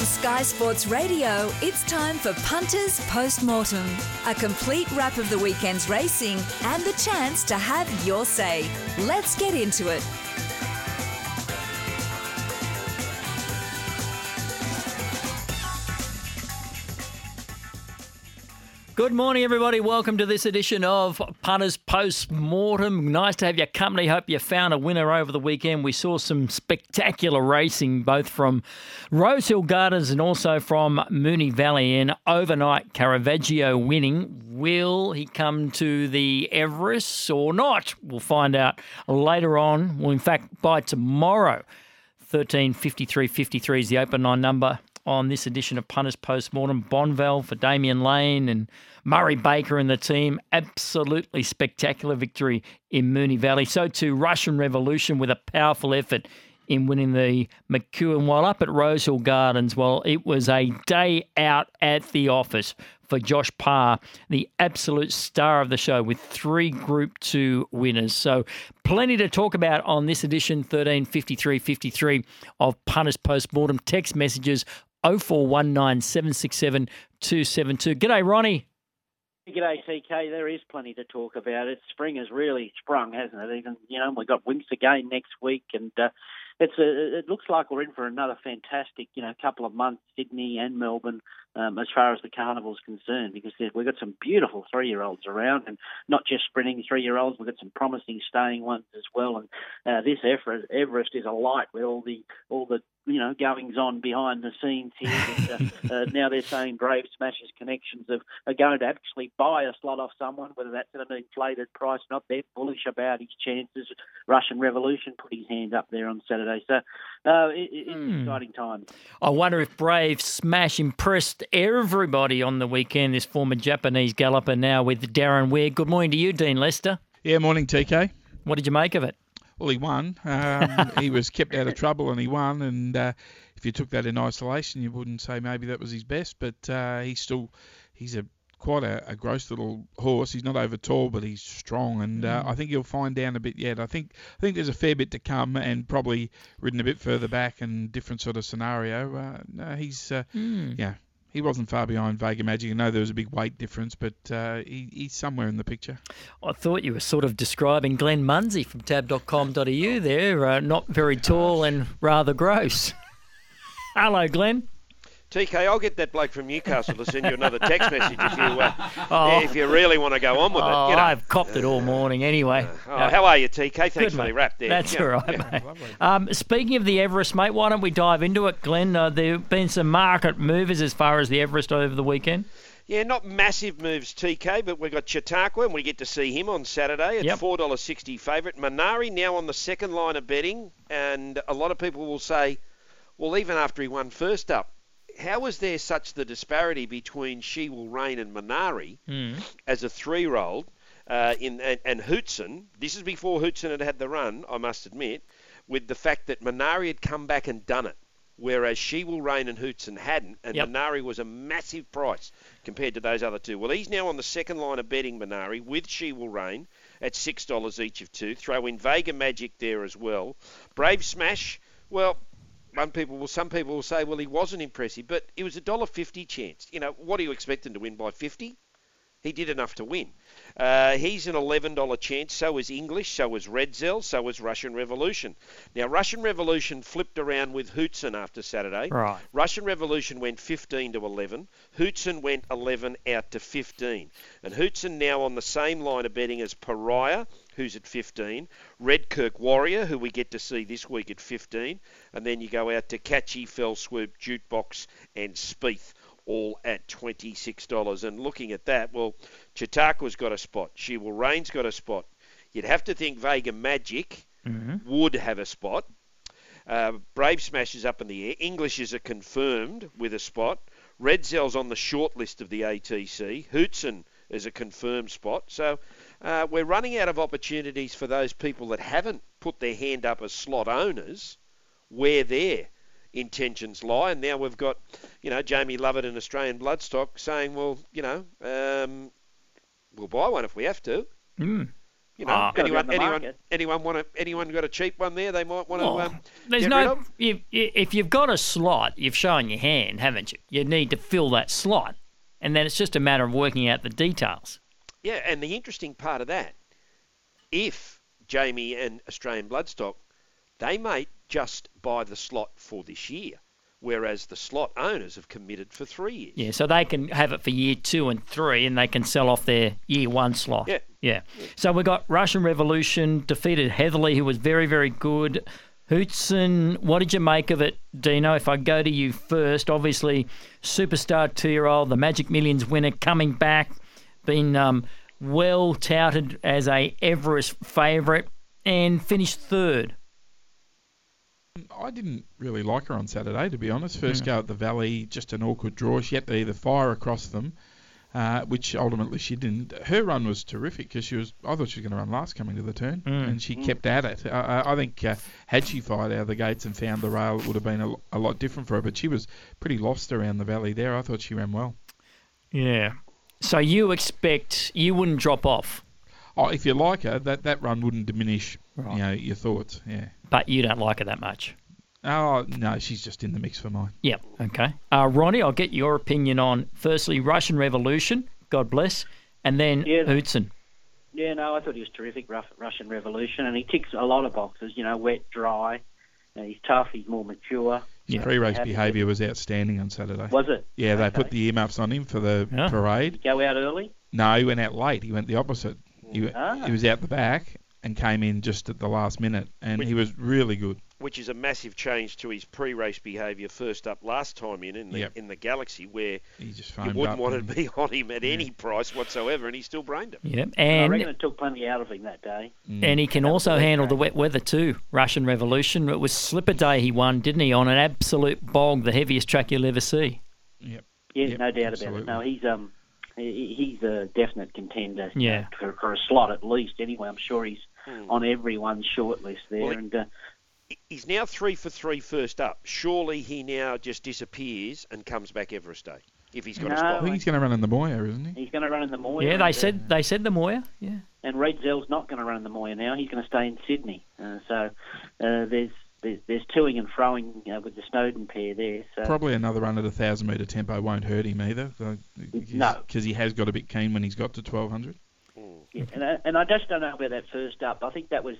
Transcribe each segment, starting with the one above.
Sky Sports Radio, it's time for Punters Post-Mortem. A complete wrap of the weekend's racing and the chance to have your say. Let's get into it. Good morning, everybody. Welcome to this edition of Punters Post-Mortem. Nice to have your company. Hope you found a winner over the weekend. We saw some spectacular racing, both from Rosehill Gardens and also from Moonee Valley. And overnight, Caravaggio winning. Will he come to the Everest or not? We'll find out later on. Well, in fact, by tomorrow. 13.53.53 is the open line number on this edition of Punters Post-Mortem. Bonville for Damien Lane and Murray Baker and the team. Absolutely spectacular victory in Moonee Valley. So too Russian Revolution with a powerful effort in winning the McEwen. While up at Rosehill Gardens, well, it was a day out at the office for Josh Parr, the absolute star of the show, with 3 Group 2 winners. So plenty to talk about on this edition, 13.53.53 of Punters Post-Mortem. Text messages 0419 767 272. G'day, Ronnie. G'day, TK. There is plenty to talk about. Spring has really sprung, hasn't it? Even, we've got Winx again next week, and it looks like we're in for another fantastic, couple of months, Sydney and Melbourne, as far as the carnival's concerned, because we've got some beautiful 3-year-olds around, and not just sprinting 3-year-olds. We've got some promising staying ones as well, and this Everest is alight with all the goings on behind the scenes here. And, now they're saying Brave Smash's connections are going to actually buy a slot off someone, whether that's at an inflated price or not. They're bullish about his chances. Russian Revolution put his hand up there on Saturday. So it's exciting times. I wonder if Brave Smash impressed everybody on the weekend, this former Japanese galloper now with Darren Ware. Good morning to you, Dean Lester. Yeah, morning, TK. What did you make of it? Well, he won. He was kept out of trouble and he won. And if you took that in isolation, you wouldn't say maybe that was his best. But he's quite a gross little horse. He's not over tall, but he's strong. And I think he'll find down a bit yet. I think there's a fair bit to come, and probably ridden a bit further back and different sort of scenario. He wasn't far behind Vega Magic. I know there was a big weight difference, but he's somewhere in the picture. I thought you were sort of describing Glenn Munsey from tab.com.au there, not very tall and rather gross. Hello, Glenn. TK, I'll get that bloke from Newcastle to send you another text message if you really want to go on with it. I've copped it all morning anyway. How are you, TK? Thanks for mate. the wrap there. That's all right, mate. Speaking of the Everest, mate, why don't we dive into it, Glenn? There have been some market movers as far as the Everest over the weekend. Yeah, not massive moves, TK, but we've got Chautauqua, and we get to see him on Saturday at $4.60 favourite. Minari now on the second line of betting, and a lot of people will say, well, even after he won first up, how was there such the disparity between She Will Reign and Minari as a 3-year-old and Hootson? This is before Hootson had the run, I must admit, with the fact that Minari had come back and done it, whereas She Will Reign and Hootson hadn't, and Minari was a massive price compared to those other two. Well, he's now on the second line of betting, Minari, with She Will Reign at $6 each of 2. Throw in Vega Magic there as well. Brave Smash, well, some people will say, well, he wasn't impressive, but it was a $1.50 chance. What do you expect him to win by 50? He did enough to win. He's an $11 chance. So is English. So is Redzel. So is Russian Revolution. Now, Russian Revolution flipped around with Hootson after Saturday. Right. Russian Revolution went 15 to 11. Hootson went 11 out to 15. And Hootson now on the same line of betting as Pariah, who's at 15. Redkirk Warrior, who we get to see this week at 15. And then you go out to Catchy, Fell Swoop, Jukebox and Spieth, all at $26. And looking at that, well, Chautauqua's got a spot. She Will Reign's got a spot. You'd have to think Vega Magic would have a spot. Brave Smash is up in the air. English is a confirmed with a spot. Redzell's on the short list of the ATC. Hootson is a confirmed spot. So we're running out of opportunities for those people that haven't put their hand up as slot owners where their intentions lie. And now we've got, Jamie Lovett and Australian Bloodstock saying, well, we'll buy one if we have to. You know, anyone got a cheap one there? They might want to. There's get no. rid of? If you've got a slot, you've shown your hand, haven't you? You need to fill that slot, and then it's just a matter of working out the details. Yeah, and the interesting part of that, if Jamie and Australian Bloodstock, they may just buy the slot for this year, whereas the slot owners have committed for 3 years. Yeah, so they can have it for year 2 and 3, and they can sell off their year 1 slot. Yeah. So we got Russian Revolution defeated Heatherly, who was very, very good. Hootson, what did you make of it, Dino? If I go to you first, obviously superstar 2-year-old, the Magic Millions winner, coming back, been well touted as a Everest favourite, and finished 3rd. I didn't really like her on Saturday, to be honest. First go at the Valley, just an awkward draw. She had to either fire across them, which ultimately she didn't. Her run was terrific because I thought she was going to run last coming to the turn, and she kept at it. I think had she fired out of the gates and found the rail, it would have been a lot different for her. But she was pretty lost around the Valley there. I thought she ran well. Yeah. So you wouldn't drop off? Oh, if you like her, that run wouldn't diminish your thoughts. Yeah. But you don't like her that much? Oh, no, she's just in the mix for mine. Yep, okay. Ronnie, I'll get your opinion on, firstly, Russian Revolution, God bless, and then Hootson. Yeah, no, I thought he was terrific, Russian Revolution, and he ticks a lot of boxes, wet, dry. He's tough, he's more mature. His pre-race behaviour was outstanding on Saturday. Was it? Yeah, they put the earmuffs on him for the parade. Did he go out early? No, he went out late. He went the opposite. He was out the back and came in just at the last minute, and he was really good. Which is a massive change to his pre-race behaviour first up last time in the Galaxy, where he just you wouldn't want to be on him at any price whatsoever, and he still brained him. Yeah, and I reckon it took plenty out of him that day. And he can also handle the wet weather too, Russian Revolution. It was Slipper Day he won, didn't he, on an absolute bog, the heaviest track you'll ever see. Yeah, no doubt about it. No, he's a definite contender for a slot at least. Anyway, I'm sure he's on everyone's shortlist there. Well, he's now 3 for 3 first up. Surely he now just disappears and comes back Everest Day if he's got a spot. I think he's going to run in the Moya, isn't he? He's going to run in the Moya. Yeah, they said the Moya. Yeah. And Red Zell's not going to run in the Moya now. He's going to stay in Sydney. So there's toing and froing with the Snowden pair there. So. Probably another run at 1,000 metre tempo won't hurt him either. No, because he has got a bit keen when he's got to 1,200. Yeah, and I just don't know about that first up. I think that was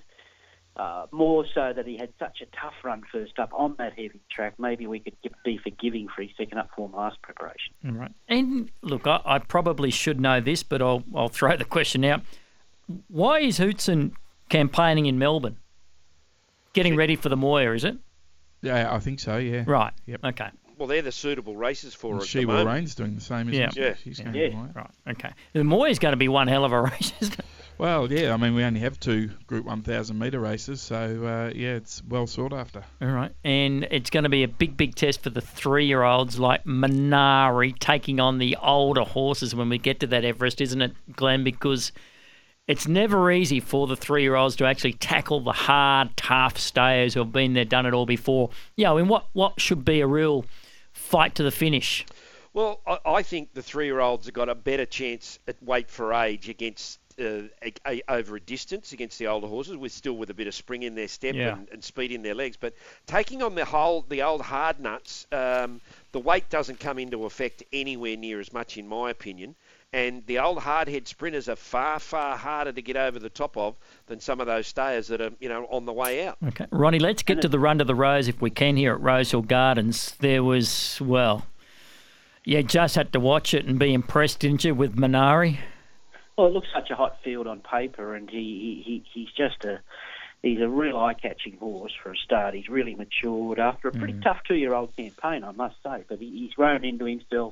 more so that he had such a tough run first up on that heavy track. Maybe we could be forgiving for his second up form last preparation. All right. And look, I probably should know this, but I'll throw the question out. Why is Hootson campaigning in Melbourne? Getting ready for the Moya, is it? Yeah, I think so, yeah. Right. Yep. Okay. Well, they're the suitable races for her. She Will Rain's doing the same, isn't she? Yeah. She's going to the Moya. Right. Okay. The Moya's going to be one hell of a race, isn't it? Well, yeah, I mean, we only have 2 Group 1,000 metre races, so, it's well sought after. All right. And it's going to be a big test for the 3-year-olds like Minari taking on the older horses when we get to that Everest, isn't it, Glenn? Because it's never easy for the 3-year-olds to actually tackle the hard, tough stayers who have been there, done it all before. Yeah, I mean, what should be a real fight to the finish? Well, I think the 3-year-olds have got a better chance at weight for age against over a distance against the older horses, with a bit of spring in their step and speed in their legs. But taking on the old hard nuts, the weight doesn't come into effect anywhere near as much, in my opinion. And the old hardhead sprinters are far, far harder to get over the top of than some of those stayers that are, on the way out. Okay, Ronnie, let's get to the Run to the Rose if we can here at Rosehill Gardens. There was, you just had to watch it and be impressed, didn't you, with Minari? Well, it looks such a hot field on paper, and he's a real eye-catching horse for a start. He's really matured after a pretty tough 2-year-old campaign, I must say. But he's grown into himself.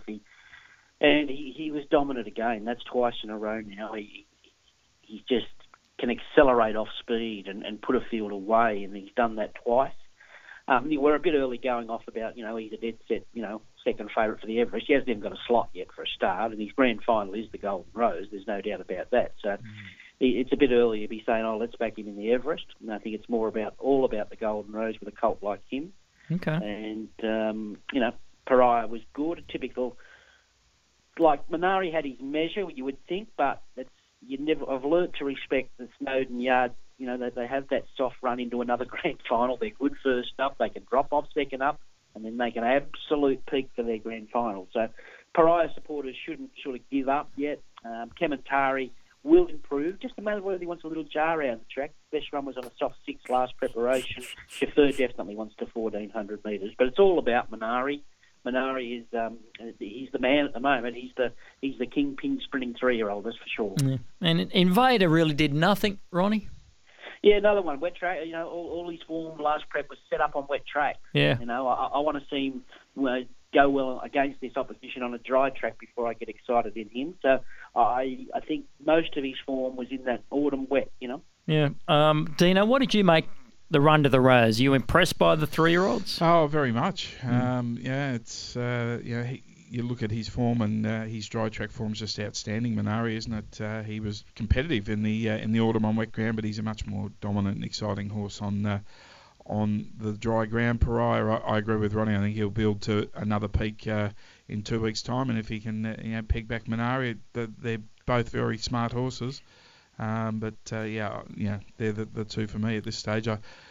He was dominant again. That's twice in a row now. He just can accelerate off speed and put a field away, and he's done that twice. We're a bit early going off about, he's a dead set, second favourite for the Everest. He hasn't even got a slot yet for a start, and his grand final is the Golden Rose. There's no doubt about that. So it's a bit early to be saying, let's back him in the Everest. And I think it's more all about the Golden Rose with a colt like him. Okay. And, Pariah was good, typical. Like Minari had his measure, you would think, but I've learnt to respect the Snowden Yard. You know, they have that soft run into another grand final. They're good first up. They can drop off second up, and then make an absolute peak for their grand final. So Pariah supporters shouldn't sort of give up yet. Kementari will improve. Just a matter of whether he wants a little jar out of the track. Best run was on a soft 6 last preparation. Chauffeur definitely wants to 1,400 metres. But it's all about Minari. Minari is he's the man at the moment. He's the kingpin sprinting 3-year-old, that's for sure. Yeah. And Invader really did nothing, Ronnie. Yeah, another one, wet track. You know, all his form last prep was set up on wet track. Yeah. You know, I want to see him go well against this opposition on a dry track before I get excited in him. So I think most of his form was in that autumn wet. You know. Yeah. Dino, what did you make the run to the Rose? Are you impressed by the 3-year-olds? Oh, very much. Yeah, it's you look at his form and his dry track form's just outstanding. Minari, isn't it? He was competitive in the autumn on wet ground, but he's a much more dominant and exciting horse on the dry ground. Pariah, I agree with Ronnie. I think he'll build to another peak in 2 weeks' time, and if he can peg back Minari, they're both very smart horses. But they're the two for me at this stage.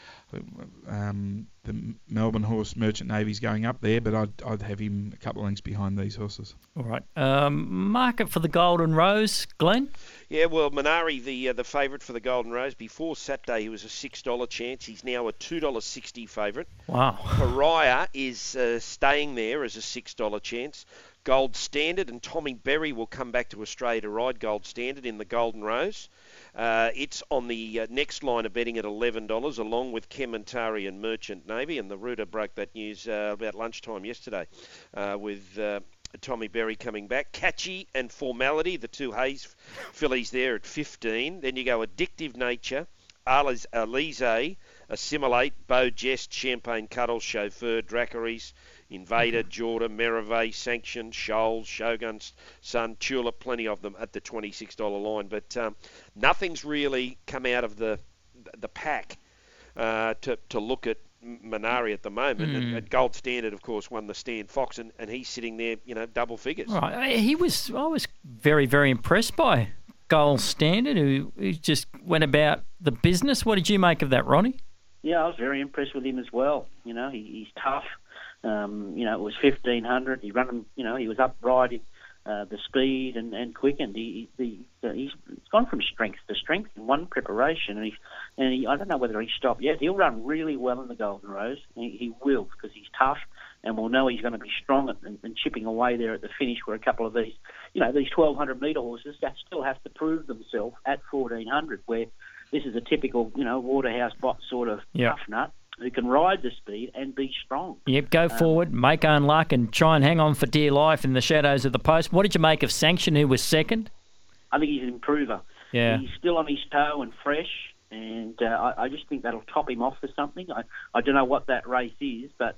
The Melbourne horse Merchant Navy's going up there, but I'd have him a couple of lengths behind these horses. All right. Market for the Golden Rose, Glenn? Yeah, well, Minari, the favourite for the Golden Rose. Before Saturday, he was a $6 chance. He's now a $2.60 favourite. Wow. Pariah is staying there as a $6 chance. Gold Standard and Tommy Berry will come back to Australia to ride Gold Standard in the Golden Rose. It's on the next line of betting at $11, along with Kementari and Merchant Navy. And the Rooter broke that news about lunchtime yesterday with Tommy Berry coming back. Catchy and Formality, the two Hayes fillies there at 15. Then you go Addictive Nature, Alize, Assimilate, Beau Jest, Champagne Cuddle, Chauffeur, Dracaries, Invader, Jordan, Merivale, Sanction, Shoals, Shogun's Son, Tulip, plenty of them at the $26 line. But nothing's really come out of the pack to look at Minari at the moment. And Gold Standard, of course, won the Stan Fox, and he's sitting there, double figures. Right. I was very, very impressed by Gold Standard, who just went about the business. What did you make of that, Ronnie? Yeah, I was very impressed with him as well. He's tough. It was 1,500. He ran him. He was upright, the speed and quickened. He's gone from strength to strength in one preparation, and I don't know whether he's stopped yet. He'll run really well in the Golden Rose. He will, because he's tough, and we'll know he's going to be strong and chipping away there at the finish. Where a couple of these 1,200 metre horses that still have to prove themselves at 1,400. Where this is a typical Waterhouse bot sort of tough nut, who can ride the speed and be strong. Yep, go forward, make own luck, and try and hang on for dear life in the shadows of the post. What did you make of Sanction, who was second? I think he's an improver. Yeah. He's still on his toe and fresh, and I just think that'll top him off for something. I don't know what that race is, but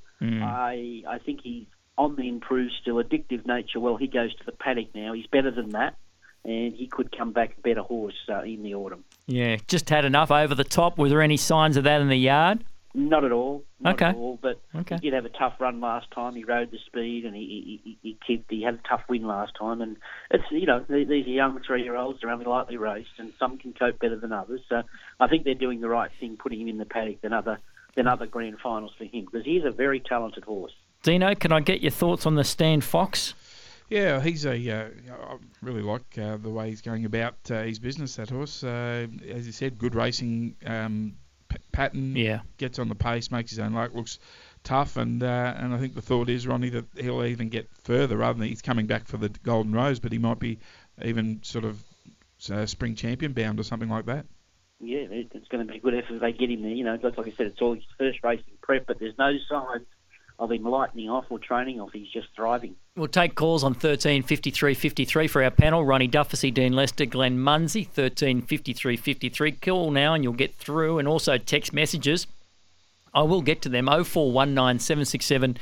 I think he's on the improve still. Addictive Nature, well, he goes to the paddock now. He's better than that, and he could come back a better horse in the autumn. Yeah, just had enough over the top. Were there any signs of that in the yard? Not at all. Not at all, but he did have a tough run last time. He rode the speed, and he had a tough win last time. And it's these are young 3-year-olds. They're only lightly raced, and some can cope better than others. So I think they're doing the right thing, putting him in the paddock than other grand finals for him, because he's a very talented horse. Dino, can I get your thoughts on the Stan Fox? Yeah, he's I really like the way he's going about his business, that horse. As you said, good racing pattern, gets on the pace, makes his own luck, looks tough, and I think the thought is, Ronnie, that he'll even get further, rather than he's coming back for the Golden Rose, but he might be even sort of spring champion bound or something like that. Yeah, it's going to be a good effort if they get him there. Like I said, it's all his first racing prep, but there's no signs of him lightening off or training off. He's just thriving. We'll take calls on 13 53 53 for our panel. Ronnie Dufficy, Dean Lester, Glenn Munsey, 13 53 53. Call now and you'll get through, and also text messages. I will get to them. 0419 767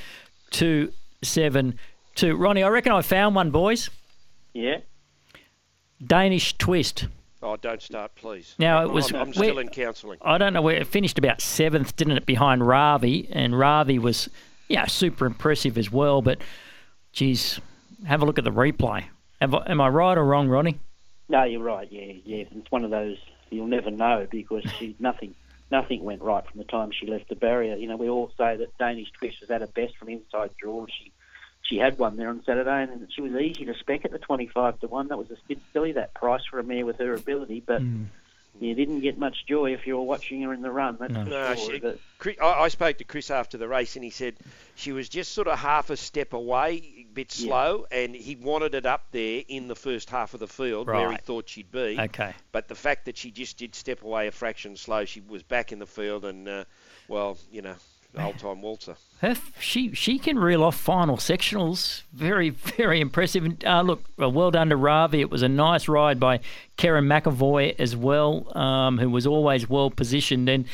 272. Ronnie, I reckon I found one, boys. Yeah. Danish Twist. Oh, don't start, please. Now, it was. I'm still in counselling. I don't know where it finished, about 7th, didn't it, behind Ravi? And Ravi was, super impressive as well. But, geez, have a look at the replay. Am I right or wrong, Ronnie? No, you're right. Yeah. It's one of those you'll never know because nothing went right from the time she left the barrier. You know, we all say that Danish Twist was at her best from inside draw. She had one there on Saturday, and she was easy to spec at the 25-1. That was a bit silly, that price for a mare with her ability, but you didn't get much joy if you were watching her in the run. That's for sure. I spoke to Chris after the race, and he said she was just sort of half a step away, a bit slow, and he wanted it up there in the first half of the field where he thought she'd be. Okay. But the fact that she just did step away a fraction slow, she was back in the field, and, old-time waltzer. She can reel off final sectionals. Very, very impressive. Look, well done to Ravi. It was a nice ride by Karen McAvoy as well, who was always well positioned. And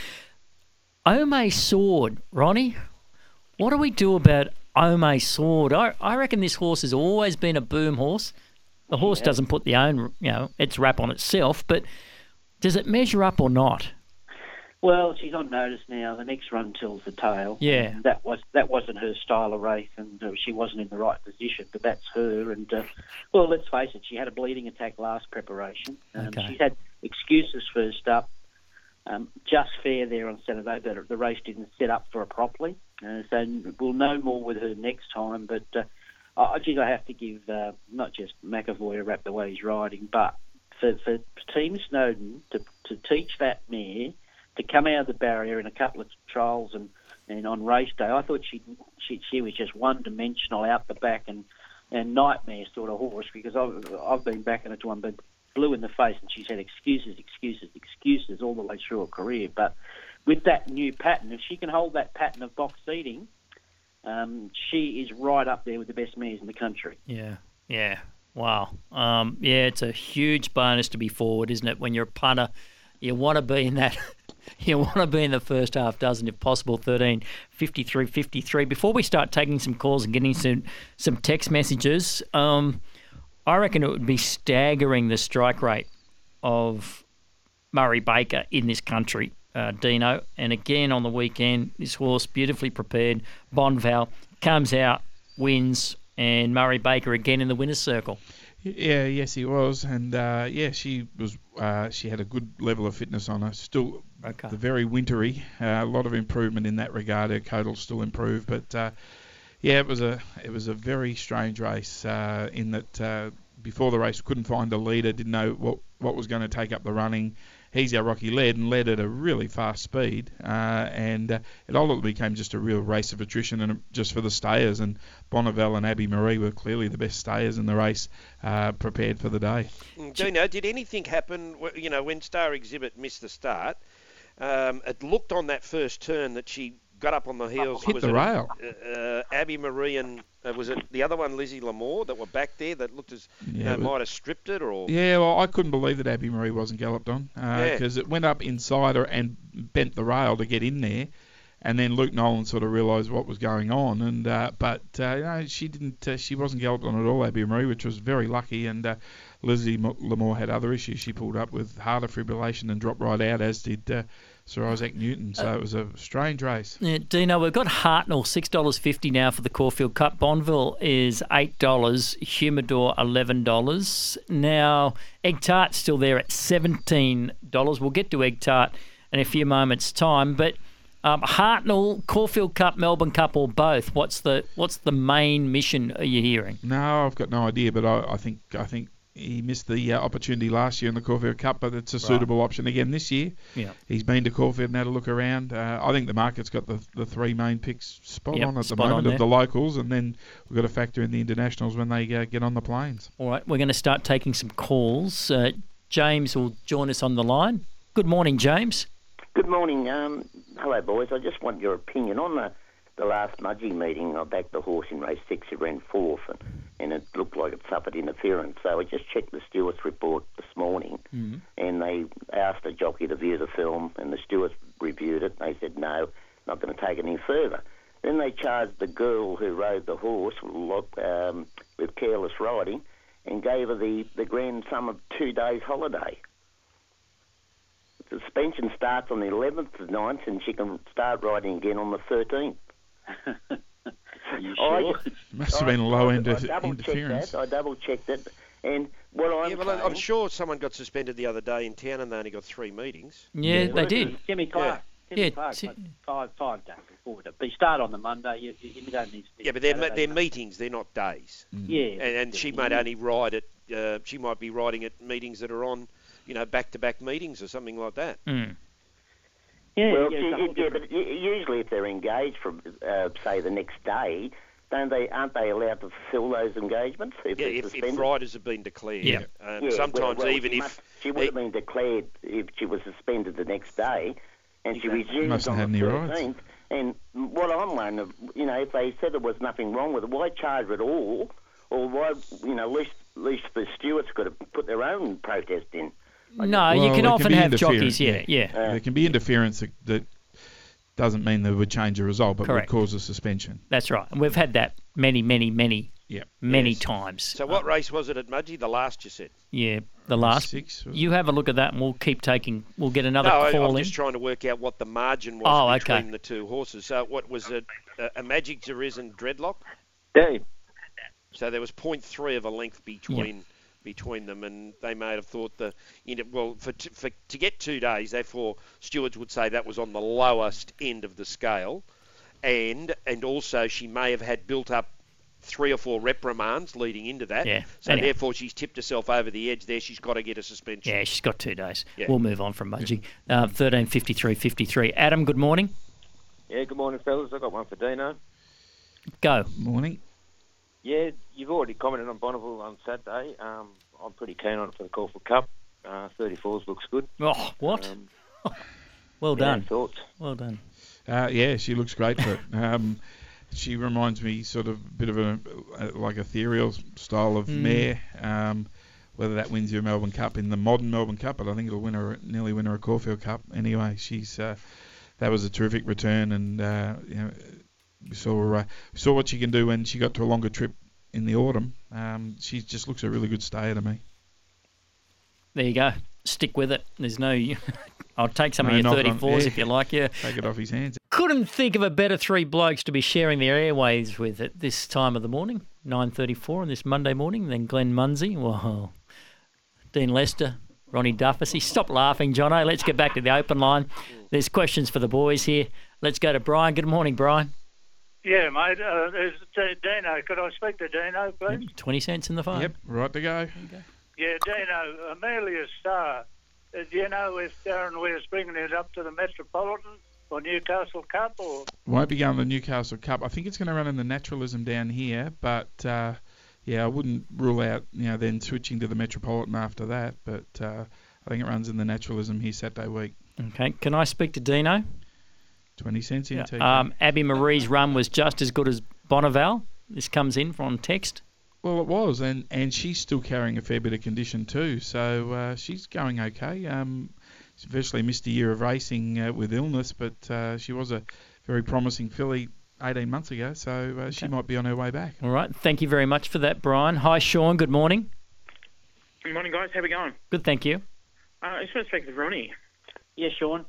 Ome Sword, Ronnie, what do we do about Ome Sword? I reckon this horse has always been a boom horse. The horse doesn't put its rap on itself, but does it measure up or not? Well, she's on notice now. The next run tells the tale. Yeah, that wasn't her style of race, and she wasn't in the right position. But that's her. And let's face it, she had a bleeding attack last preparation. She's had excuses first up. Just fair there on Saturday, but the race didn't set up for her properly. So we'll know more with her next time. But I have to give not just McAvoy a rap the way he's riding, but for Team Snowden to teach that mare to come out of the barrier in a couple of trials and on race day, I thought she was just one-dimensional out the back and nightmare sort of horse, because I've been backing it to one, but blue in the face, and she's had excuses all the way through her career. But with that new pattern, if she can hold that pattern of box seating, she is right up there with the best mares in the country. Yeah. Wow. It's a huge bonus to be forward, isn't it? When you're a punter, you want to be in that. You want to be in the first half dozen, if possible. 13, 53, 53. Before we start taking some calls and getting some text messages, I reckon it would be staggering the strike rate of Murray Baker in this country, Dino. And again on the weekend, this horse, beautifully prepared, Bonval, comes out, wins, and Murray Baker again in the winner's circle. Yeah, yes, he was, and she was. She had a good level of fitness on her. Still, very wintry. A lot of improvement in that regard. Her coat will still improve, but it was a very strange race in that before the race couldn't find a leader, didn't know what was going to take up the running. He's our Rocky led at a really fast speed, and it ultimately became just a real race of attrition, and just for the stayers. And Bonneval and Abby Marie were clearly the best stayers in the race, prepared for the day. Dino, did anything happen? When Star Exhibit missed the start, it looked on that first turn that she got up on the heels. Hit the rail. Abby Marie and was it the other one, Lizzie Lamore, that were back there that looked as might have stripped it? Or I couldn't believe that Abby Marie wasn't galloped on, because it went up inside her and bent the rail to get in there, and then Luke Nolan sort of realised what was going on, and she didn't. She wasn't galloped on at all, Abby Marie, which was very lucky. And Lizzie Lamore had other issues. She pulled up with heart fibrillation and dropped right out, as did Sir Isaac Newton. So it was a strange race. Yeah, Dino, we've got Hartnell, $6.50 now for the Caulfield Cup. Bonville is $8. Humidor, $11. Now, Egg Tart's still there at $17. We'll get to Egg Tart in a few moments' time. But Hartnell, Caulfield Cup, Melbourne Cup, or both? What's the main mission are you hearing? No, I've got no idea, but I think he missed the opportunity last year in the Caulfield Cup, but it's a suitable option again this year. Yeah, he's been to Caulfield and had a look around. I think the market's got the three main picks spot on at the moment of the locals, and then we've got to factor in the internationals when they get on the planes. All right, we're going to start taking some calls. James will join us on the line. Good morning, James. Good morning. Hello, boys. I just want your opinion on the last Mudgee meeting. I backed the horse in race 6. It ran 4th, and it looked like it suffered interference. So I just checked the stewards' report this morning, and they asked the jockey to view the film, and the stewards reviewed it. They said, no, not going to take it any further. Then they charged the girl who rode the horse with careless riding and gave her the grand sum of 2 days' holiday. The suspension starts on the 11th of 9th, and she can start riding again on the 13th. Are you sure? Must have been a low end interference. I double-checked it, And what I'm saying, I'm sure someone got suspended the other day in town and they only got 3 meetings. Yeah, they did. Jimmy Clark. Yeah. Clark, five days before. But you start on the Monday, you don't need to. Yeah, but they're meetings, they're not days. Yeah. And she might only ride at, she might be riding at meetings that are on, back-to-back meetings or something like that. Mm. Yeah, well, but usually if they're engaged from, say, the next day, aren't they allowed to fulfil those engagements? If riders have been declared. Yeah. Sometimes even if... She would have been declared if she was suspended the next day, and she resumed on the 13th. And what I'm wondering, if they said there was nothing wrong with it, why charge at all? Or why, at least the stewards could have put their own protest in. No, you can often have jockeys, yeah. There can be interference that doesn't mean that would change the result, but Correct. would cause a suspension. That's right. And we've had that many times. So what race was it at Mudgee? The last, you said? Yeah, the last. 6. You have a look at that and we'll get another call in. I'm just trying to work out what the margin was between the two horses. So what was it, a Magic Arisen Dreadlock? Yeah. So there was 0.3 of a length between them, and they may have thought to get 2 days, therefore stewards would say that was on the lowest end of the scale, and also she may have had built up 3 or 4 reprimands leading into that. Yeah. So therefore she's tipped herself over the edge there. She's got to get a suspension. Yeah, she's got 2 days. Yeah. We'll move on from Mudgee. 13:53:53. Adam, good morning. Yeah, good morning, fellas. I've got one for Dino. Go. Morning. Yeah, you've already commented on Bonneville on Saturday. I'm pretty keen on it for the Caulfield Cup. 34s looks good. Oh, what? Well done. Thoughts? Well done. Yeah, she looks great for it. She reminds me sort of a bit of like ethereal style of mare. Whether that wins you a Melbourne Cup in the modern Melbourne Cup, but I think it'll nearly win her a Caulfield Cup. Anyway, she's that was a terrific return, and we saw what she can do when she got to a longer trip in the autumn. She just looks a really good stayer to me. There you go. Stick with it. There's no... I'll take some of your 34s if you like. Yeah. Take it off his hands. Couldn't think of a better 3 blokes to be sharing their airwaves with at this time of the morning, 9:34 on this Monday morning, than Glenn Munsey. Well, Dean Lester, Ronnie Duffy. Stop laughing, Jono. Let's get back to the open line. There's questions for the boys here. Let's go to Brian. Good morning, Brian. Yeah, mate. There's Dino. Could I speak to Dino, please? 20 cents in the phone. Yep, right to go. Yeah, Dino. Amelia Star. Do you know if Darren Weir's bringing it up to the Metropolitan or Newcastle Cup? Or won't be going to the Newcastle Cup. I think it's going to run in the Naturalism down here, but I wouldn't rule out then switching to the Metropolitan after that. But I think it runs in the Naturalism here Saturday week. Okay, can I speak to Dino? 20 cents in. Yeah. Abby Marie's run was just as good as Bonneville. This comes in from text. Well, it was, and she's still carrying a fair bit of condition too, so she's going okay. She's virtually missed a year of racing with illness, but she was a very promising filly 18 months ago, so she might be on her way back. All right, thank you very much for that, Brian. Hi, Sean, good morning. Good morning, guys. How we going? Good, thank you. I just want to speak to Ronnie. Yeah, Sean.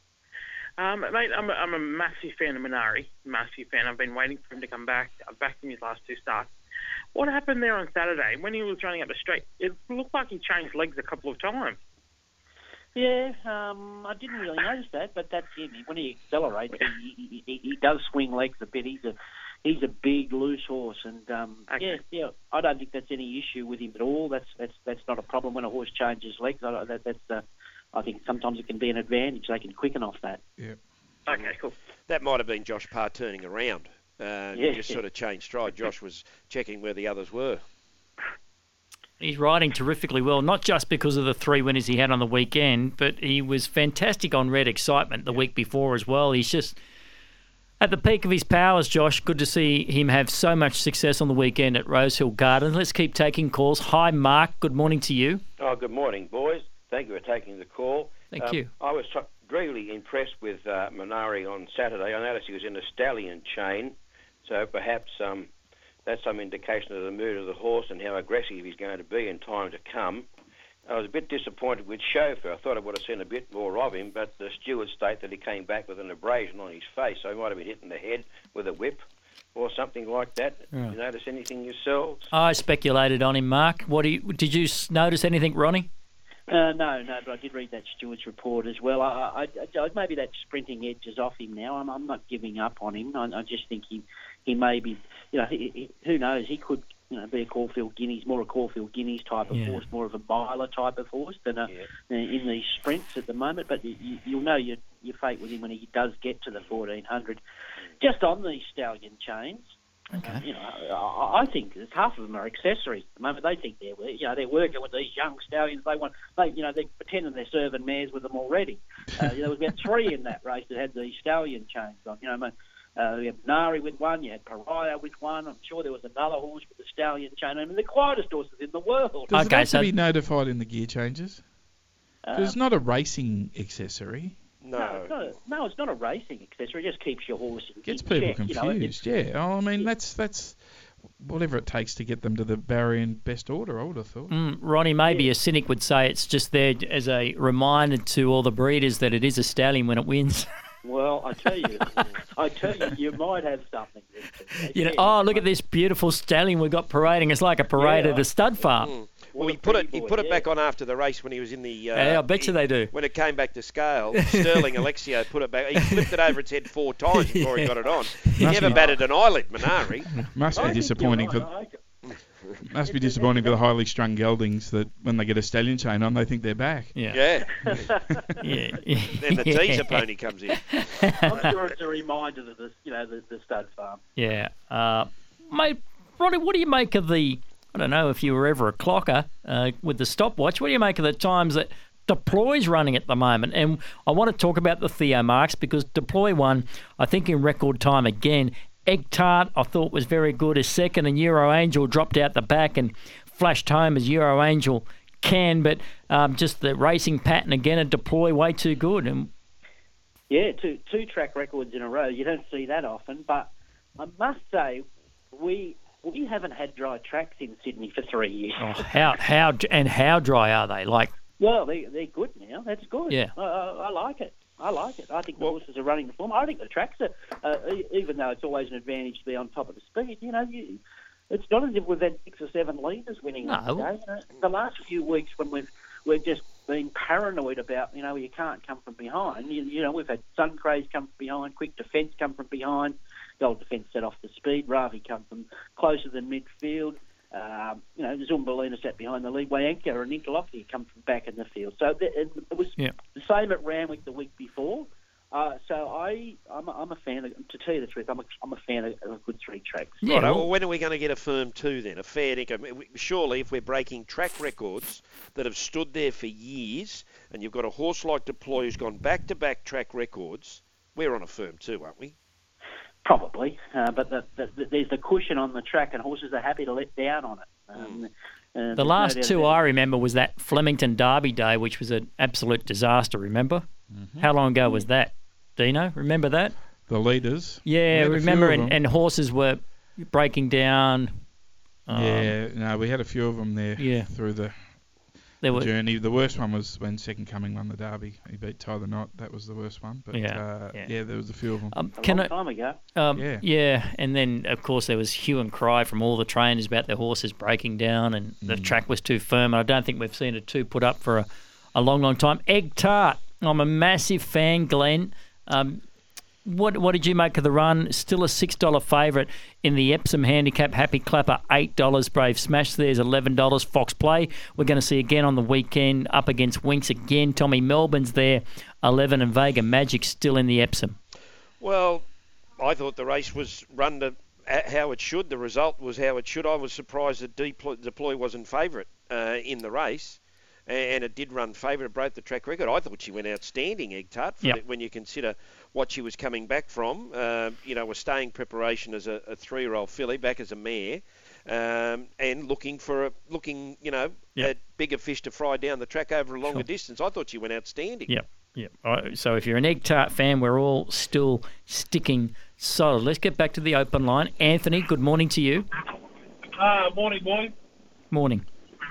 Mate, I'm a massive fan of Minari. Massive fan. I've been waiting for him to come back. I've backed him his last 2 starts. What happened there on Saturday when he was running up the straight? It looked like he changed legs a couple of times. Yeah, I didn't really notice that, but that's him. When he accelerates, he does swing legs a bit. He's a big, loose horse, and Okay. yeah, I don't think that's any issue with him at all. That's not a problem when a horse changes legs. I think sometimes it can be an advantage. They can quicken off that. Yeah. Okay, cool. That might have been Josh Parr turning around. He just sort of changed stride. Josh was checking where the others were. He's riding terrifically well, not just because of the 3 winners he had on the weekend, but he was fantastic on Red Excitement the week before as well. He's just at the peak of his powers, Josh. Good to see him have so much success on the weekend at Rosehill Gardens. Let's keep taking calls. Hi, Mark. Good morning to you. Oh, good morning, boys. Thank you for taking the call. Thank you. I was really impressed with Minari on Saturday. I noticed he was in a stallion chain, so perhaps that's some indication of the mood of the horse and how aggressive he's going to be in time to come. I was a bit disappointed with Chauffeur. I thought I would have seen a bit more of him, but the stewards state that he came back with an abrasion on his face, so he might have been hit in the head with a whip. or something like that. Right. You notice anything yourselves? I speculated on him, Mark. Did you notice anything, Ronnie? No, but I did read that Stewart's report as well. I maybe that sprinting edge is off him now. I'm not giving up on him. I just think he may be, who knows, he could be a Caulfield Guineas, more a Caulfield Guineas type of horse, more of a miler type of horse than in these sprints at the moment. But you'll know your fate with him when he does get to the 1400. Just on these stallion chains, okay. I think half of them are accessories at the moment. They think they're working with these young stallions. They're pretending they're serving mares with them already. There was about 3 in that race that had these stallion chains on. You had Nari with one, you had Pariah with one. I'm sure there was another horse with the stallion chain. I mean, the quietest horses in the world. Does it have to be notified in the gear changes? It's not a racing accessory. No, it's not a racing accessory. It just keeps your horse in Gets people check, confused, that's whatever it takes to get them to the barrier in best order, I would have thought. Ronnie, maybe a cynic would say it's just there as a reminder to all the breeders that it is a stallion when it wins. Well, I tell you, you might have something. Look at this beautiful stallion we've got parading. It's like a parade at a stud farm. Well, he put it back on after the race when he was in the... I bet you they do. When it came back to scale, Sterling Alexio put it back. He flipped it over its head 4 times before he got it on. He never batted an eyelid, Minari. Must be disappointing for the highly strung geldings that when they get a stallion chain on, they think they're back. Yeah. Then the teaser pony comes in. I'm sure it's a reminder of the stud farm. Yeah. Mate, Ronnie, what do you make of the... I don't know if you were ever a clocker with the stopwatch. What do you make of the times that Deploy's running at the moment? And I want to talk about the Theo Marks because Deploy won, I think, in record time again. Egg Tart, I thought, was very good as second, and Euro Angel dropped out the back and flashed home as Euro Angel can. But just the racing pattern again at Deploy, way too good. And two track records in a row. You don't see that often. But I must say, we haven't had dry tracks in Sydney for 3 years. Oh, how dry are they? Well, they're good now. That's good. Yeah. I like it. I think the horses are running the form. I think the tracks are, even though it's always an advantage to be on top of the speed, it's not as if we've had 6 or 7 leaders winning every day. The last few weeks when we've just been paranoid about, you can't come from behind. We've had Suncraze come from behind, Quick Defence come from behind, Gold Defence set off the speed, Ravi come from closer than midfield. Zumbalina sat behind the lead. Wayanka and Nicolofsky come from back in the field. So it was the same at Randwick the week before. So I'm a fan of, to tell you the truth, I'm a fan of a good 3 tracks. Yeah. Right, well, when are we going to get a firm 2 then? A fair income? Surely, if we're breaking track records that have stood there for years, and you've got a horse like Deploy who's gone back-to-back track records, we're on a firm 2, aren't we? Probably, but there's the cushion on the track, and horses are happy to let down on it. The last 2 I remember was that Flemington Derby Day, which was an absolute disaster, remember? Mm-hmm. How long ago was that, Dino? Remember that? The leaders. Yeah, remember, and horses were breaking down. We had a few of them there through the journey. The worst one was when Second Coming won the Derby. He beat Tie the Knot. That was the worst one. But there was a few of them. A long time ago. And then, of course, there was hue and cry from all the trainers about their horses breaking down and the track was too firm. And I don't think we've seen a 2 put up for a long, long time. Egg Tart. I'm a massive fan, Glenn. What did you make of the run? Still a $6 favourite in the Epsom Handicap. Happy Clapper, $8. Brave Smash, there's $11. Fox Play, we're going to see again on the weekend, up against Winks again. Tommy Melbourne's there, 11, and Vega Magic still in the Epsom. Well, I thought the race was run to how it should. The result was how it should. I was surprised that Deploy wasn't favourite in the race. And it did run favourite. It broke the track record. I thought she went outstanding, Egg Tart, when you consider what she was coming back from. A staying preparation as a 3-year-old filly, back as a mare, and looking at bigger fish to fry down the track over a longer distance. I thought she went outstanding. Yeah. So if you're an Egg Tart fan, we're all still sticking solid. Let's get back to the open line. Anthony, good morning to you. Morning, boy. Morning.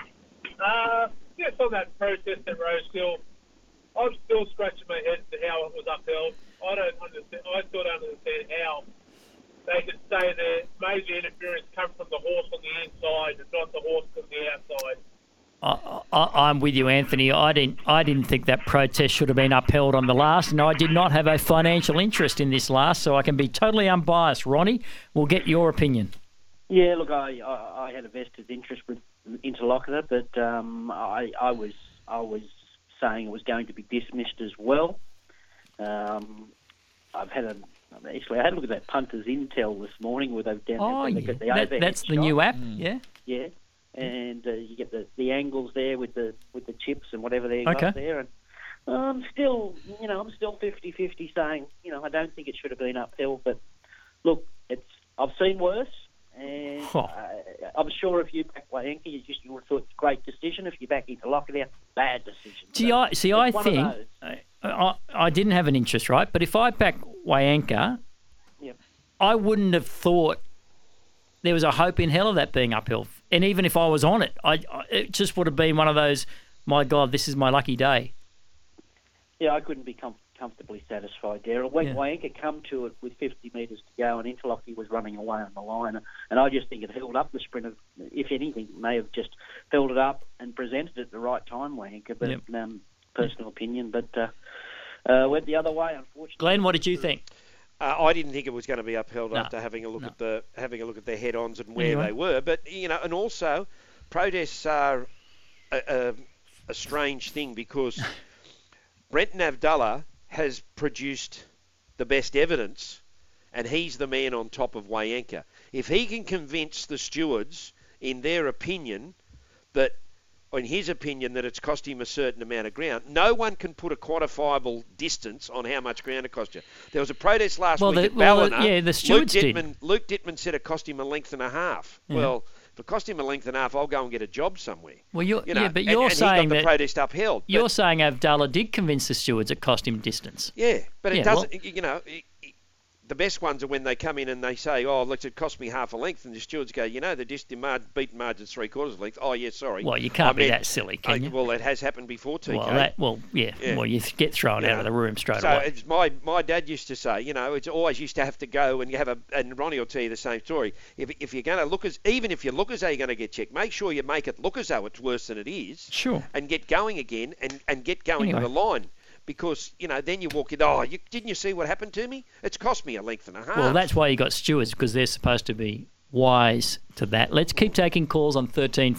Just on that protest at Rosehill, I'm still scratching my head as to how it was upheld. I still don't understand how they could say the major interference come from the horse on the inside and not the horse from the outside. I'm with you, Anthony. I didn't think that protest should have been upheld on the last, and I did not have a financial interest in this last, so I can be totally unbiased. Ronnie, we'll get your opinion. Yeah, look, I had a vested interest with Interlocutor, but I was saying it was going to be dismissed as well. I had a look at that Punters Intel this morning where they've got the overhead that's the shot. new app, yeah. Yeah, and you get the angles there with the chips and whatever they got there, and I'm still 50-50 saying, I don't think it should have been upheld, but look, I've seen worse. And I'm sure if you back Wayanka, you would have thought it's a great decision. If you back Interlocutor, bad decision. I think I didn't have an interest, right? But if I back Wayanka, I wouldn't have thought there was a hope in hell of that being upheld. And even if I was on it, it just would have been one of those, my God, this is my lucky day. Yeah, I couldn't be comfortably satisfied, Daryl. When Wayanka come to it with 50 metres to go and Interlocutor was running away on the line, and I just think it held up the sprint of, if anything, may have just held it up and presented it at the right time, Wayanka, but personal opinion, but went the other way, unfortunately. Glenn, what did you think? I didn't think it was going to be upheld after having a look at their head-ons and where they were, but and also protests are a strange thing because Brenton Avdulla has produced the best evidence, and he's the man on top of Wayanka. If he can convince the stewards, in their opinion, that it's cost him a certain amount of ground, no one can put a quantifiable distance on how much ground it cost you. There was a protest last week at Ballina. The stewards Luke Dittman said it cost him a length and a half. Yeah. Well, if it cost him a length and a half, I'll go and get a job somewhere. Well, you're saying he got the protest upheld. You're saying Avdulla did convince the stewards it cost him distance. Yeah, but it doesn't. The best ones are when they come in and they say, "Oh, look, it cost me half a length," and the stewards go, the beaten margin's 3/4 length. Oh, yeah, sorry. Well, you can't be that silly, can you? Well, it has happened before, TK. Well, you get thrown out of the room straight away. It's my dad used to say, it's always used to have to go and you have and Ronnie will tell you the same story. If you're going to look even if you look as though you're going to get checked, make sure you make it look as though it's worse than it is. Sure. And get going again and get going to the line. Because, then you walk in, didn't you see what happened to me? It's cost me a length and a half. Well, that's why you got stewards, because they're supposed to be wise to that. Let's keep taking calls on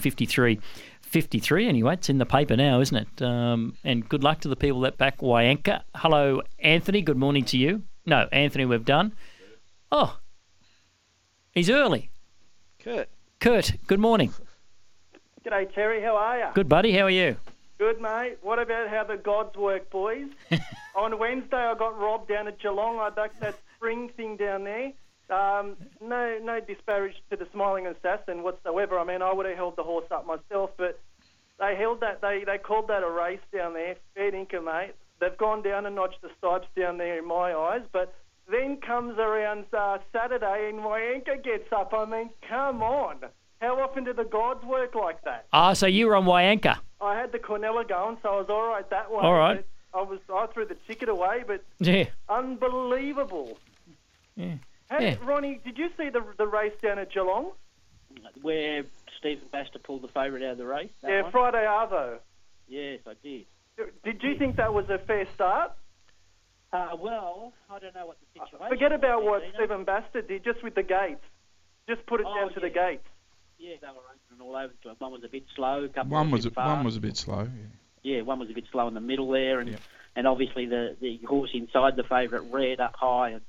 1353 anyway. It's in the paper now, isn't it? And good luck to the people that back Wayanka. Hello, Anthony. Good morning to you. No, Anthony, we've done. Oh, he's early. Kurt, good morning. G'day, Terry. How are you? Good, buddy. How are you? Good, mate. What about how the gods work, boys? On Wednesday, I got robbed down at Geelong. I backed that spring thing down there. No disparage to the Smiling Assassin whatsoever. I mean, I would have held the horse up myself, but they held that. They called that a race down there. Fair dinkum, mate. They've gone down a notch the stripes down there in my eyes, but then comes around Saturday and Wayanka gets up. I mean, come on. How often do the gods work like that? So you were on Wayanka. I had the Cornella going, so I was all right that way. All right. I threw the ticket away, but unbelievable. Yeah. Ronnie, did you see the race down at Geelong? Where Stephen Baster pulled the favourite out of the race? One? Friday Arvo. Yes, I did. Did you think that was a fair start? Well, I don't know what the situation Forget about what Stephen Baster did, just with the gates. Just put it down to the gates. Yeah, they were opening all over. One was a bit slow. One was a bit slow. Yeah, one was a bit slow in the middle there, and obviously the horse inside the favourite reared up high and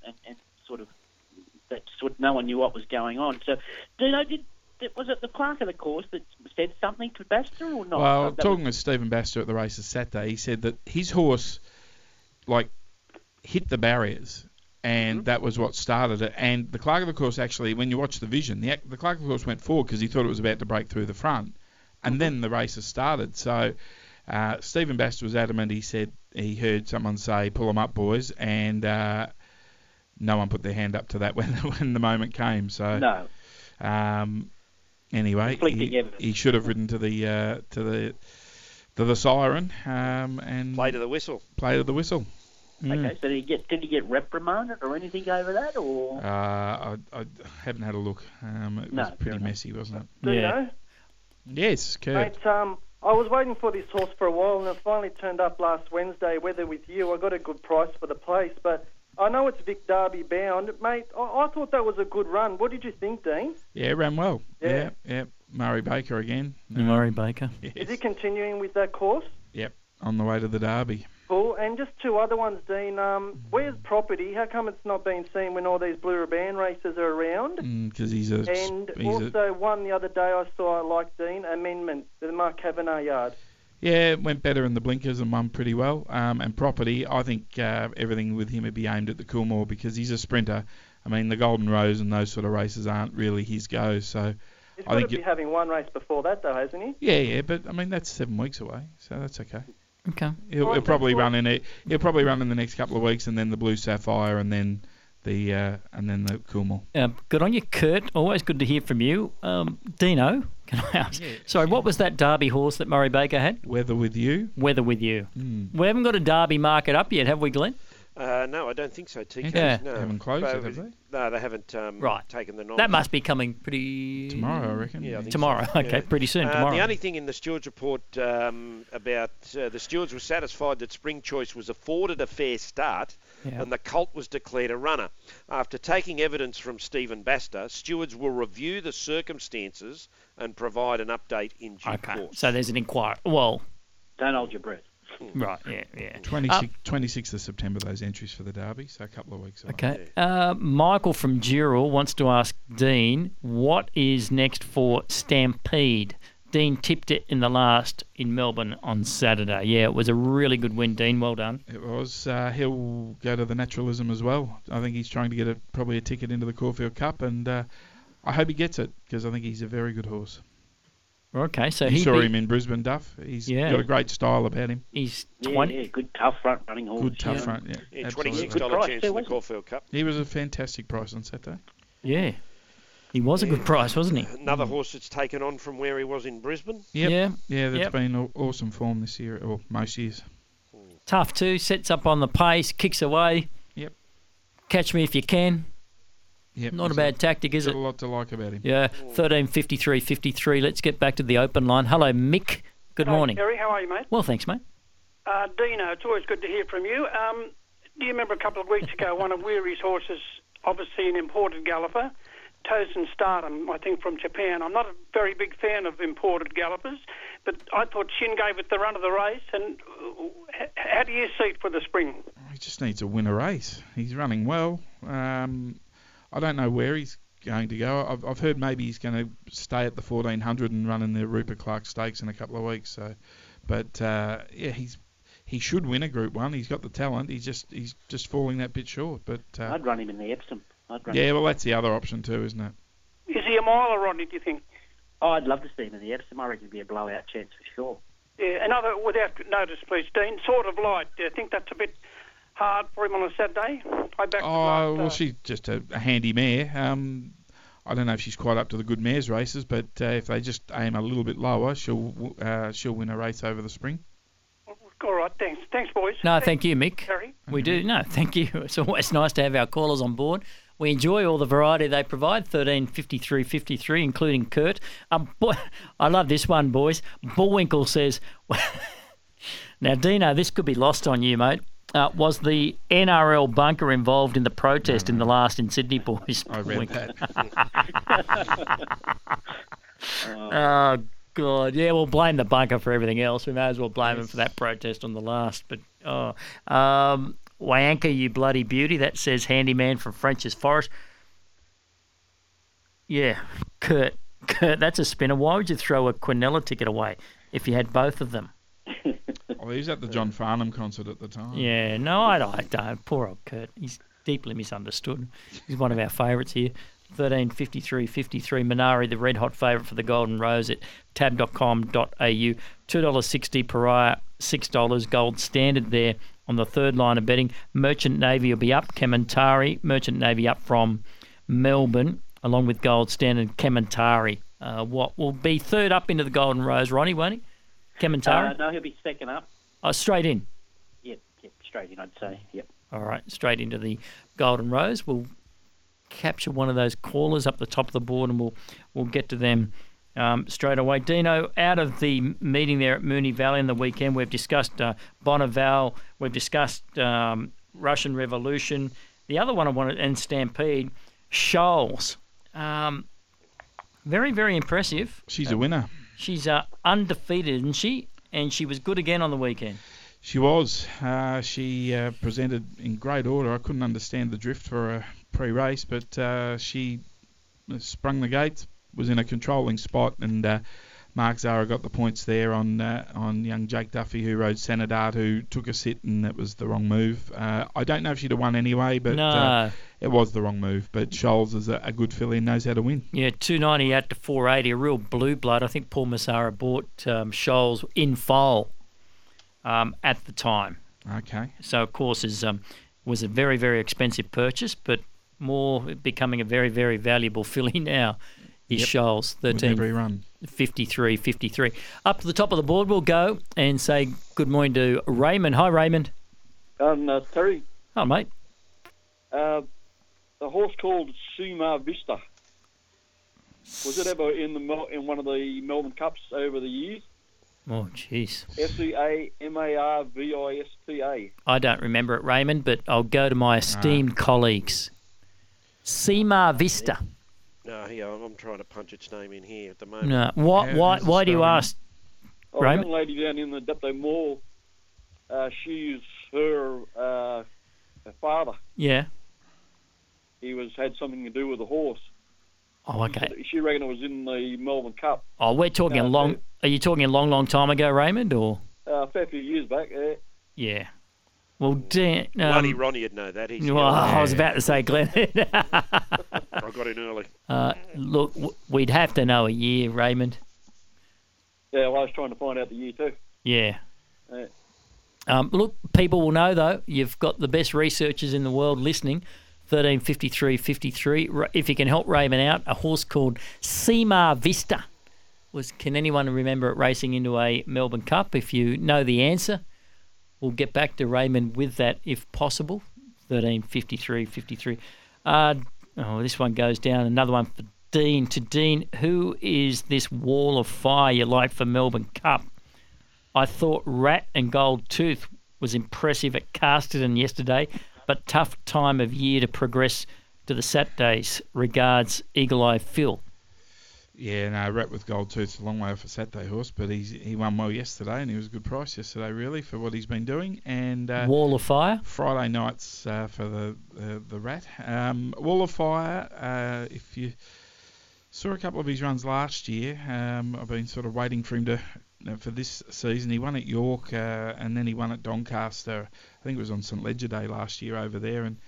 no one knew what was going on. So, was it the clerk of the course that said something to Baster or not? Well, talking with Stephen Baster at the races Saturday, he said that his horse hit the barriers. And that was what started it. And the clerk of the course actually, when you watch the vision, the clerk of the course went forward because he thought it was about to break through the front. And then the races started. So Stephen Baster was adamant. He said he heard someone say, "Pull them up, boys." And no one put their hand up to that when the moment came. So no. Anyway, he should have ridden to the siren and play to the whistle. Okay, so did he get reprimanded or anything over that, or? I haven't had a look. It was pretty messy, wasn't it? Do you know? Yes, Kurt. Mate, I was waiting for this horse for a while, and it finally turned up last Wednesday, Weather With You. I got a good price for the place, but I know it's Vic Derby bound. Mate, I thought that was a good run. What did you think, Dean? Yeah, it ran well. Yeah. Murray Baker again. Murray Baker. Yes. Is he continuing with that course? Yep, on the way to the Derby. Cool. And just two other ones, Dean. Where's Property? How come it's not being seen when all these Blue Ribbon races are around? Because he's one the other day I saw, like Dean, Amendment, the Mark Kavanagh yard. Yeah, it went better in the blinkers and won pretty well. And Property, I think everything with him would be aimed at the Coolmore because he's a sprinter. I mean, the Golden Rose and those sort of races aren't really his go. So he's got to be having one race before that, though, hasn't he? Yeah, but I mean that's 7 weeks away, so that's okay. Okay. He'll probably run in it. He'll probably run in the next couple of weeks, and then the Blue Sapphire, and then the Coolmore. Good on you, Kurt. Always good to hear from you. Dino, can I ask? Yeah, sorry, what was that Derby horse that Murray Baker had? Weather With You. Weather With You. We haven't got a Derby market up yet, have we, Glenn? No, I don't think so, TK. Yeah. No. They haven't closed it, have they? No, they haven't taken the nom. That must be coming pretty... Tomorrow, I reckon. Yeah, I think tomorrow, so. okay, pretty soon, tomorrow. The only thing in the stewards report about the stewards were satisfied that Spring Choice was afforded a fair start and the colt was declared a runner. After taking evidence from Stephen Baster, stewards will review the circumstances and provide an update in due course. So there's an inquiry. Well... Don't hold your breath. Right, yeah. 26th of September, those entries for the Derby, so a couple of weeks away. Okay. Michael from Dural wants to ask Dean, what is next for Stampede? Dean tipped it in Melbourne on Saturday. Yeah, it was a really good win, Dean. Well done. It was. He'll go to the Naturalism as well. I think he's trying to get probably a ticket into the Caulfield Cup, and I hope he gets it because I think he's a very good horse. Okay, so you saw him in Brisbane, Duff. He's got a great style about him. He's 20. Yeah, good tough front running horse. Good tough front, yeah. $26 chance in the Caulfield Cup. He was a fantastic price on Saturday. Yeah. He was a good price, wasn't he? Another horse that's taken on from where he was in Brisbane. Yep. Yeah, that's been awesome form this year, or most years. Tough too, sets up on the pace, kicks away. Yep. Catch me if you can. Yep, not a bad tactic, is it? A lot to like about him. Yeah, 13.53.53. Let's get back to the open line. Hello, Mick. Good morning. Gary, how are you, mate? Well, thanks, mate. Dino, it's always good to hear from you. Do you remember a couple of weeks ago, one of Weary's horses, obviously an imported galloper, Tozen Stardom, I think from Japan. I'm not a very big fan of imported gallopers, but I thought Shin gave it the run of the race. And how do you see it for the spring? He just needs to win a race. He's running well. I don't know where he's going to go. I've heard maybe he's going to stay at the 1400 and run in the Rupert Clark Stakes in a couple of weeks. So, but he should win a Group 1. He's got the talent. He's just falling that bit short. But I'd run him in the Epsom. Well, that's the other option too, isn't it? Is he a miler, Rodney, do you think? Oh, I'd love to see him in the Epsom. I reckon it'd be a blowout chance for sure. Yeah, another, without notice, please, Dean, Sort of Light. Do you think that's a bit hard for him on a Saturday? Well, she's just a handy mare. I don't know if she's quite up to the good mares races, but if they just aim a little bit lower, she'll win a race over the spring. All right, thanks. Thanks, boys. No, thank you, Mick. Harry? We do. No, thank you. It's always nice to have our callers on board. We enjoy all the variety they provide, 13.53.53, including Kurt. Boy, I love this one, boys. Bullwinkle says, now, Dino, this could be lost on you, mate. Was the NRL bunker involved in the protest in the last in Sydney, boys? I read that. Oh, God. Yeah, we'll blame the bunker for everything else. We may as well blame him for that protest on the last. But, Wayanka, you bloody beauty. That says handyman from French's Forest. Yeah, Kurt, that's a spinner. Why would you throw a Quinella ticket away if you had both of them? Well, he was at the John Farnham concert at the time. Yeah, no, I don't. Poor old Kurt. He's deeply misunderstood. He's one of our favourites here. 13.53.53. Minari, the red hot favourite for the Golden Rose at tab.com.au. $2.60 Pariah, $6 gold standard there on the third line of betting. Merchant Navy will be up. Kementari, Merchant Navy up from Melbourne, along with gold standard Kementari. What will be third up into the Golden Rose, Ronnie, won't he? Kementari? No, he'll be second up. Oh, straight in? Yep, straight in, I'd say. Yep. All right, straight into the Golden Rose. We'll capture one of those callers up the top of the board, and we'll get to them straight away. Dino, out of the meeting there at Moonee Valley in the weekend, we've discussed Bonneval, we've discussed Russian Revolution. The other one I wanted, and Stampede, Shoals. Very, very impressive. She's a winner. She's undefeated, isn't she? And she was good again on the weekend. She was. She presented in great order. I couldn't understand the drift for a pre-race, but she sprung the gates, was in a controlling spot, and Mark Zara got the points there on young Jake Duffy, who rode Sanidart, who took a sit, and that was the wrong move. I don't know if she'd have won anyway, but no. It was the wrong move. But Shoals is a good filly and knows how to win. Yeah, 290 out to 480, a real blue blood. I think Paul Massara bought Shoals in foal at the time. Okay. So, of course, was a very, very expensive purchase, but more becoming a very, very valuable filly now. Is Shoals 13, 53. Up to the top of the board, we'll go and say good morning to Raymond. Hi, Raymond. Terry. Hello, mate. The horse called Suma Vista. Was it ever in one of the Melbourne Cups over the years? Oh, jeez. Seamarvista. I don't remember it, Raymond, but I'll go to my esteemed colleagues. Sema Vista. No, here, I'm trying to punch its name in here at the moment. No, why do you ask, Raymond? A young lady down in the Depot Mall, she's her father. Yeah. He had something to do with the horse. Oh, okay. She reckoned it was in the Melbourne Cup. Oh, we're talking Are you talking a long, long time ago, Raymond, or? A fair few years back, yeah. Yeah. Well, Bloody Ronnie would know that. I was about to say Glenn. I got in early. Look, we'd have to know a year, Raymond. Yeah, well, I was trying to find out the year too. Yeah. Look, people will know, though, you've got the best researchers in the world listening. 1353. If you can help Raymond out, a horse called Sema Vista. Can anyone remember it racing into a Melbourne Cup? If you know the answer, we'll get back to Raymond with that if possible. 1353. This one goes down. Another one for Dean. To Dean, who is this wall of fire you like for Melbourne Cup? I thought Rat and Gold Tooth was impressive at Casterton yesterday, but tough time of year to progress to the Saturdays. Regards, Eagle Eye Phil. Yeah, no, Rat with Gold Tooth's a long way off a Saturday horse, but he won well yesterday, and he was a good price yesterday, really, for what he's been doing. And Wall of Fire? Friday nights for the Rat. Wall of Fire, if you saw a couple of his runs last year, I've been sort of waiting for him for this season. He won at York, and then he won at Doncaster. I think it was on St Ledger Day last year over there, and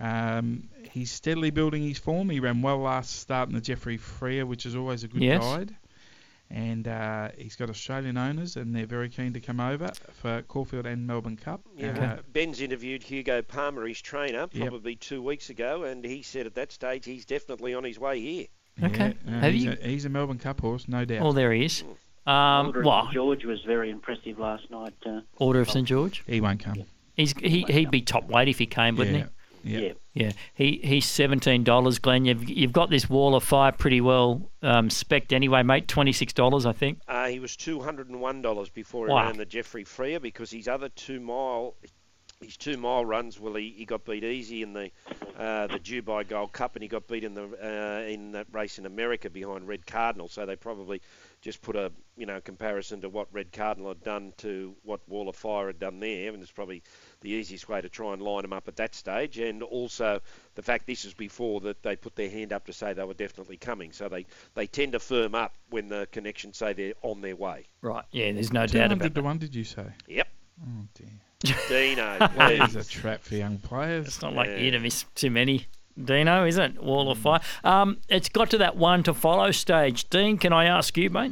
he's steadily building his form. He ran well last start in the Jeffrey Freer, which is always a good guide. And he's got Australian owners, and they're very keen to come over for Caulfield and Melbourne Cup. Ben's interviewed Hugo Palmer, his trainer, probably 2 weeks ago, and he said at that stage he's definitely on his way here. Okay. He's a Melbourne Cup horse, no doubt. Oh, there he is. Order of St George was very impressive last night. Order of St George? He won't come. He'd be top weight if he came, wouldn't he? Yeah. He's $17, Glenn. You've got this Wall of Fire pretty well spec'd anyway, mate. $26, I think. He was $201 before he ran the Jeffrey Freer, because his other 2 mile runs, he got beat easy in the Dubai Gold Cup, and he got beat in that race in America behind Red Cardinal. So they probably just put a comparison to what Red Cardinal had done to what Wall of Fire had done there, and it's probably the easiest way to try and line them up at that stage. And also the fact this is before that they put their hand up to say they were definitely coming. So they tend to firm up when the connections say they're on their way. Right. Yeah. There's no doubt about that. 200 to 1, did you say? Yep. Oh dear. Dino, that is a trap for young players. It's not like you to miss too many, Dino, is it? Wall of Fire. It's got to that 1 to follow stage. Dean, can I ask you, mate?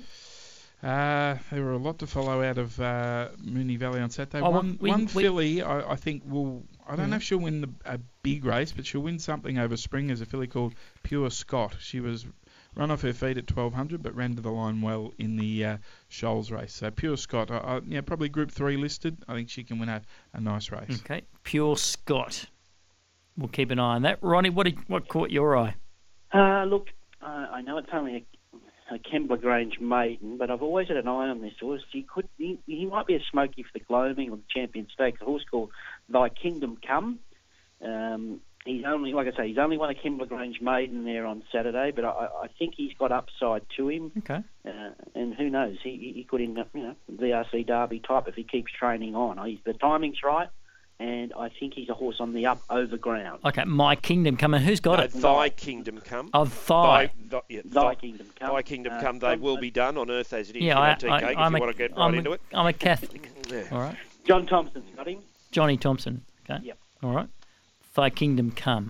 There were a lot to follow out of Moonee Valley on Saturday. Oh, one filly, I think, will... I don't know if she'll win a big race, but she'll win something over spring. As a filly called Pure Scott. She was Run off her feet at 1200, but ran to the line well in the Shoals race. So Pure Scott, probably Group 3 listed. I think she can win a nice race. Okay, Pure Scott. We'll keep an eye on that. Ronnie, what caught your eye? Look, I know it's only a Kembla Grange maiden, but I've always had an eye on this horse. He might be a smoky for the Gloaming or the Champion Stakes. A horse called Thy Kingdom Come. He's only won a Kembla Grange maiden there on Saturday, but I think he's got upside to him. Okay. And who knows? He could end up, VRC Derby type if he keeps training on. The timing's right, and I think he's a horse on the up over ground. Okay, My Kingdom Come. And who's got it? Thy Kingdom Come. Oh, Thy Kingdom Come. Thy Kingdom Come. They will be done on Earth as it is. Yeah, TK, if you want to get right into it. I'm a Catholic. Yeah. All right. John Thompson's got him. Johnny Thompson. Okay. Yep. All right. Thy Kingdom Come.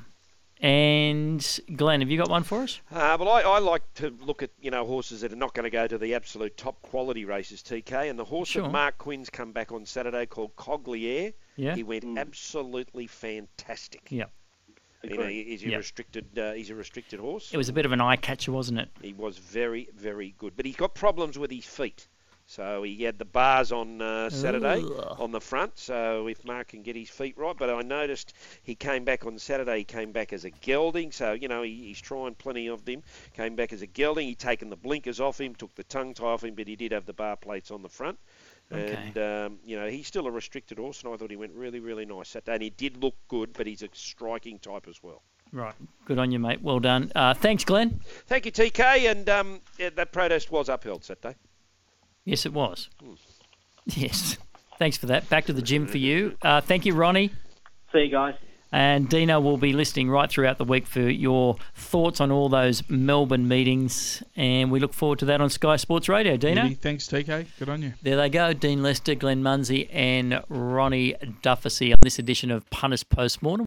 And Glenn, have you got one for us? Well, I like to look at horses that are not going to go to the absolute top quality races, TK. And the horse that Mark Quinn's come back on Saturday called Cogliere, he went absolutely fantastic. Yeah. He's a restricted horse. It was a bit of an eye catcher, wasn't it? He was very, very good, but he's got problems with his feet. So he had the bars on Saturday on the front, so if Mark can get his feet right. But I noticed he came back on Saturday, he came back as a gelding, so, he's trying plenty of them. Came back as a gelding, he'd taken the blinkers off him, took the tongue tie off him, but he did have the bar plates on the front. Okay. And, he's still a restricted horse, and I thought he went really, really nice Saturday. And he did look good, but he's a striking type as well. Right. Good on you, mate. Well done. Thanks, Glenn. Thank you, TK. And that protest was upheld Saturday. Yes, it was. Yes. Thanks for that. Back to the gym for you. Thank you, Ronnie. See you guys. And Dino will be listening right throughout the week for your thoughts on all those Melbourne meetings. And we look forward to that on Sky Sports Radio. Dino? Really? Thanks, TK. Good on you. There they go. Dean Lester, Glenn Munsey and Ronnie Dufficy on this edition of Punters Postmortem.